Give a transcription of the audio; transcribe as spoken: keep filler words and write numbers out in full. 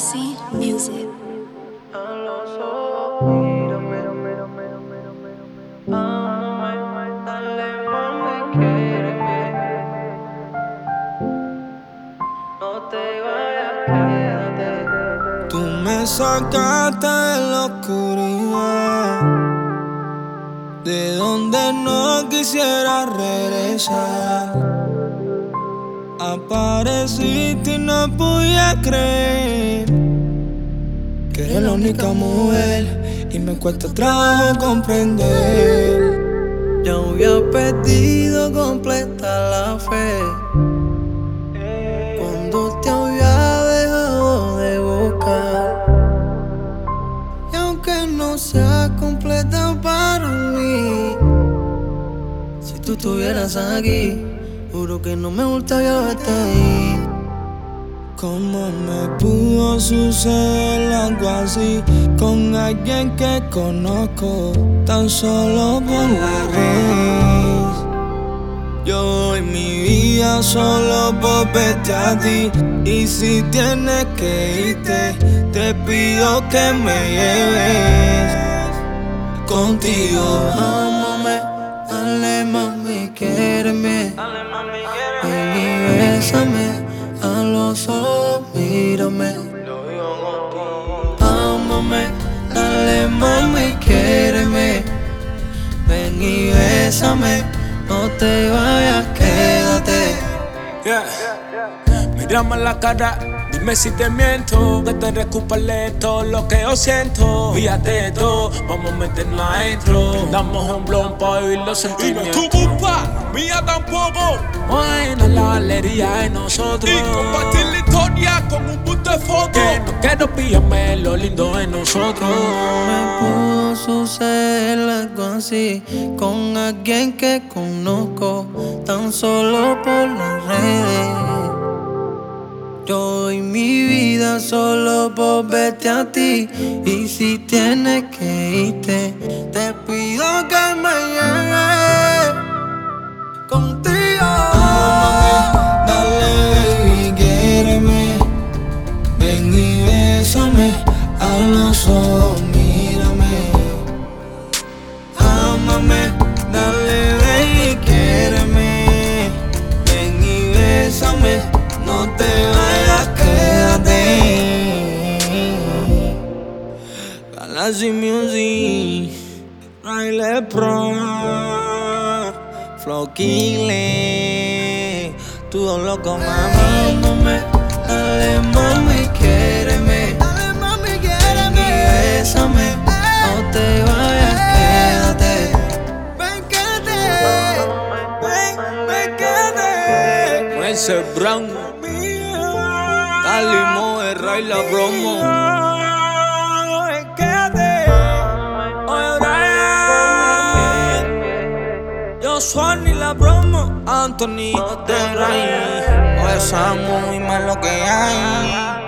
C Music. Tú me sacaste de la oscuridad, de donde no quisiera regresar. Apareciste y no podía creer que eres la única mujer y me cuesta trabajo comprender. Ya había perdido completa la fe cuando te había dejado de buscar. Y aunque no sea completa para mí, si tú estuvieras aquí, juro que no me gustaría verte ahí. ¿Cómo me pudo suceder algo así con alguien que conozco tan solo por la red? Yo doy mi vida solo por verte a ti, y si tienes que irte, te pido que me lleves contigo. Ámame, dale mami, quiéreme, ven y bésame a los ojos, mírame. Ámame, dale mami, quiéreme, ven y bésame, no te vayas, quédate. Yeah. Mírame a la cara, dime si te miento, que te recuperé todo lo que yo siento. Fíjate de todo, vamos a meternos adentro. Damos un blon pa' vivir los sentimientos. Y no tu culpa, mía tampoco. Buena la valería de nosotros. Y compartir la historia con un punto de foto. Que no quiero pillarme lo lindo de nosotros. Me pudo suceder algo así con alguien que conozco tan solo por las redes. Yo doy mi vida solo por verte a ti, y si tienes que irte, te pido que me lleves contigo. Ámame, dale baby, quiéreme, ven y bésame a los ojos, mírame. Ámame, dale baby, quiéreme, ven y bésame, no te vayas, quédate. Galaxy Music, Riley Pro, Flow Kile, todo loco mami. Ámame, dale mami, quiéreme, Dale mami, ven y quiéreme, bésame, no te vayas, quédate. ven, quédate, ven, ven, quédate. Wences Brown, Dale Moe, Ray la promo. Quédate. Oye, Brian. Yo Swanny la promo. Anthony de Ray. Oye, Samu y más lo que hay.